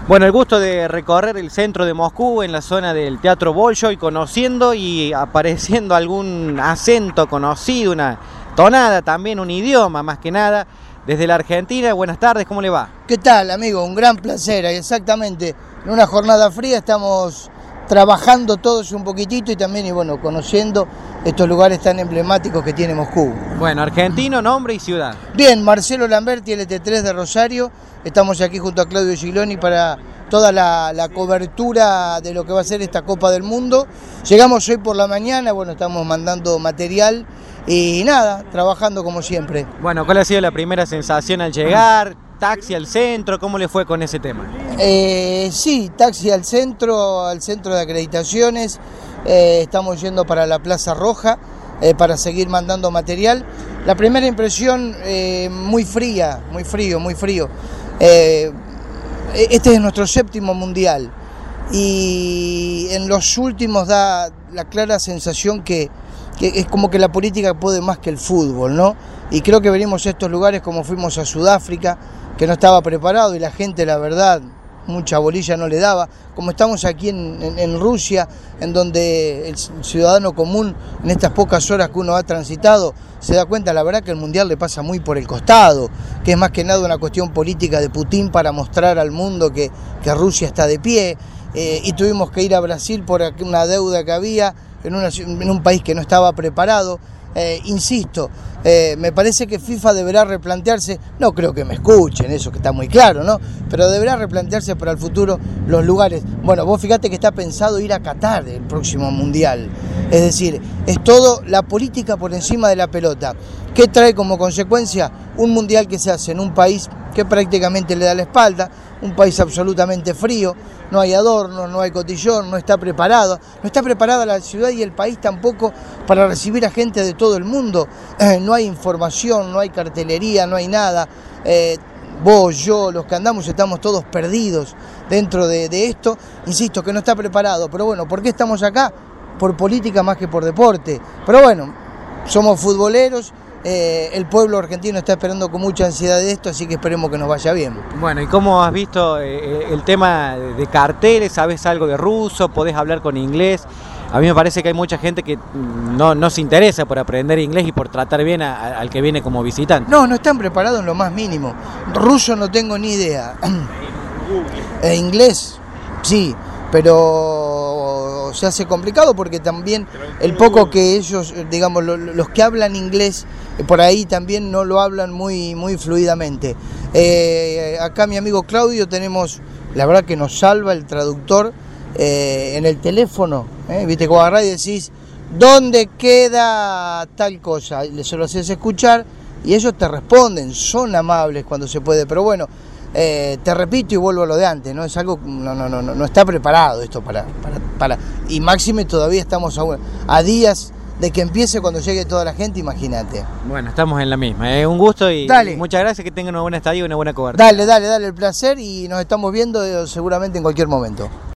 Bueno, el gusto de recorrer el centro de Moscú en la zona del Teatro Bolshoi, conociendo y apareciendo algún acento conocido, una tonada también, un idioma más que nada, desde la Argentina. Buenas tardes, ¿cómo le va? ¿Qué tal, amigo? Un gran placer, exactamente. En una jornada fría estamos trabajando todos un poquitito y también, conociendo estos lugares tan emblemáticos que tiene Moscú. Bueno, argentino, nombre y ciudad. Bien, Marcelo Lamberti, LT3 de Rosario. Estamos aquí junto a Claudio Gigloni para toda la cobertura de lo que va a ser esta Copa del Mundo. Llegamos hoy por la mañana, estamos mandando material y nada, trabajando como siempre. Bueno, ¿cuál ha sido la primera sensación al llegar? ¿Taxi al centro? ¿Cómo le fue con ese tema? Sí, taxi al centro de acreditaciones. Estamos yendo para la Plaza Roja para seguir mandando material. La primera impresión, muy fría, muy frío. Este es nuestro 7º mundial y en los últimos da la clara sensación que es como que la política puede más que el fútbol, ¿no? Y creo que venimos a estos lugares como fuimos a Sudáfrica, que no estaba preparado y la gente, la verdad, mucha bolilla no le daba, como estamos aquí en Rusia, en donde el ciudadano común, en estas pocas horas que uno ha transitado, se da cuenta, la verdad, que el Mundial le pasa muy por el costado, que es más que nada una cuestión política de Putin para mostrar al mundo que Rusia está de pie, y tuvimos que ir a Brasil por una deuda que había en un país que no estaba preparado. Insisto, me parece que FIFA deberá replantearse, no creo que me escuchen, eso que está muy claro, ¿no? Pero deberá replantearse para el futuro los lugares. Bueno, vos fíjate que está pensado ir a Qatar el próximo Mundial. Es decir, es todo la política por encima de la pelota. ¿Qué trae como consecuencia? Un Mundial que se hace en un país que prácticamente le da la espalda, un país absolutamente frío, no hay adornos, no hay cotillón, no está preparada la ciudad y el país tampoco para recibir a gente de todo el mundo, no hay información, no hay cartelería, no hay nada, vos, yo, los que andamos estamos todos perdidos dentro de esto, insisto que no está preparado, pero bueno, ¿por qué estamos acá? Por política más que por deporte, pero bueno, somos futboleros. El pueblo argentino está esperando con mucha ansiedad de esto, así que esperemos que nos vaya bien. Bueno, ¿y cómo has visto el tema de carteles? ¿Sabes algo de ruso? ¿Podés hablar con inglés? A mí me parece que hay mucha gente que no se interesa por aprender inglés y por tratar bien al que viene como visitante. No están preparados en lo más mínimo. Ruso no tengo ni idea. Inglés, sí, pero se hace complicado porque también el poco que ellos, digamos, los que hablan inglés, por ahí también no lo hablan muy fluidamente. Acá mi amigo Claudio tenemos, la verdad que nos salva el traductor en el teléfono, viste, como agarrás y decís, ¿dónde queda tal cosa? Se lo haces escuchar y ellos te responden, son amables cuando se puede, pero bueno, te repito y vuelvo a lo de antes, ¿no? Es algo, no está preparado esto para y máxime todavía estamos a días de que empiece cuando llegue toda la gente, imagínate. Bueno, estamos en la misma, un gusto y muchas gracias, que tengan una buena estadía y una buena cobertura. Dale, el placer y nos estamos viendo seguramente en cualquier momento.